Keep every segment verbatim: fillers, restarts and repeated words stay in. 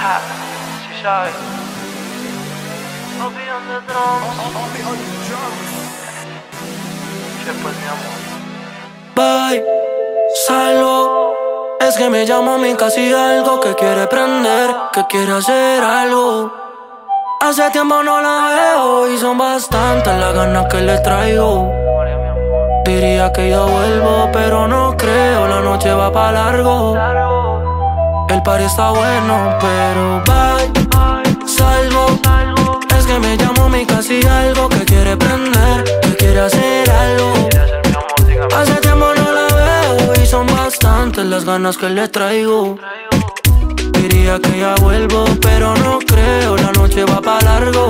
Si sabes. Obi on the drums. ¿Qué pues, mi amor? Bye, salgo. Es que me llama a mí casi algo que quiere prender, que quiere hacer algo. Hace tiempo no la veo y son bastantes las ganas que le traigo. Diría que ya vuelvo, pero no creo, la noche va pa' largo. El party está bueno, pero bye, salgo. Es que me llama a mí casi algo que quiere prender, que quiere hacer algo. Hace tiempo no la veo y son bastantes las ganas que le traigo. Diría que ya vuelvo, pero no creo, la noche va pa' largo.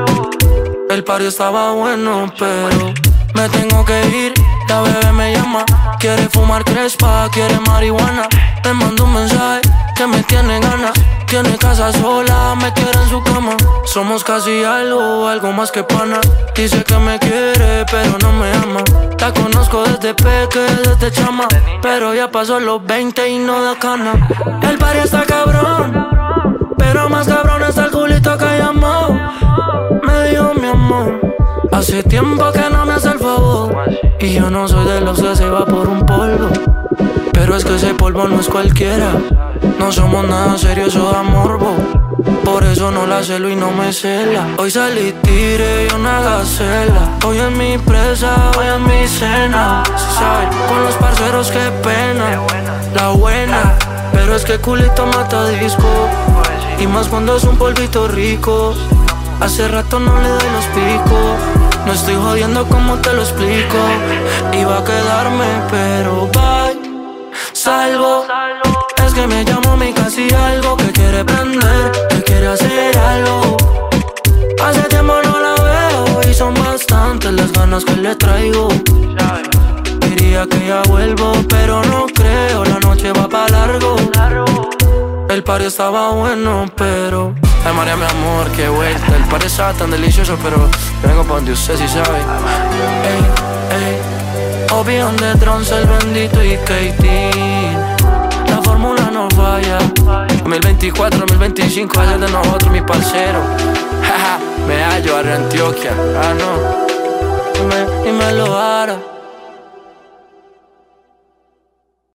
El party estaba bueno, pero me tengo que ir, la bebé me llama. Quiere fumar crespa, quiere marihuana. Me manda un mensaje que me tiene ganas. Tiene casa sola, me quiere en su cama. Somos casi algo, algo más que pana. Dice que me quiere, pero no me ama. La conozco desde peque, desde chama, pero ya pasó los veinte y no da cana. El party está cabrón, pero más cabrón está el culito que llamó. Me dijo mi amor, hace tiempo que no me hace el favor. Y yo no soy de los que se va por un polvo, pero es que ese polvo no es cualquiera. No somos nada serios, eso da morbo. Por eso no la celo y no me cela. Hoy salí, tiré y una gacela. Hoy es mi presa, hoy es mi cena. Si sabes, con los parceros qué pena. La buena, pero es que culito mata disco. Y más cuando es un polvito rico. Hace rato no le doy los picos. No estoy jodiendo como te lo explico. Iba a quedarme pero bye, salgo. Es que me llamo a mí casi algo que quiere prender, que quiere hacer algo. Hace tiempo no la veo y son bastantes las ganas que le traigo. Diría que ya vuelvo, pero no creo, la noche va pa' largo. El party estaba bueno, pero ay María, mi amor, qué vuelta. El party estaba tan delicioso, pero yo vengo pa' donde usted sí sabe. Ey, ey, Obi on the drums, el bendito y Katie. La fórmula no falla. dos mil veinticuatro, dos mil veinticinco, ayer de nosotros, mi parcero. Jaja, me hallo, barrio Antioquia. Ah, no. Y me, y me lo hará.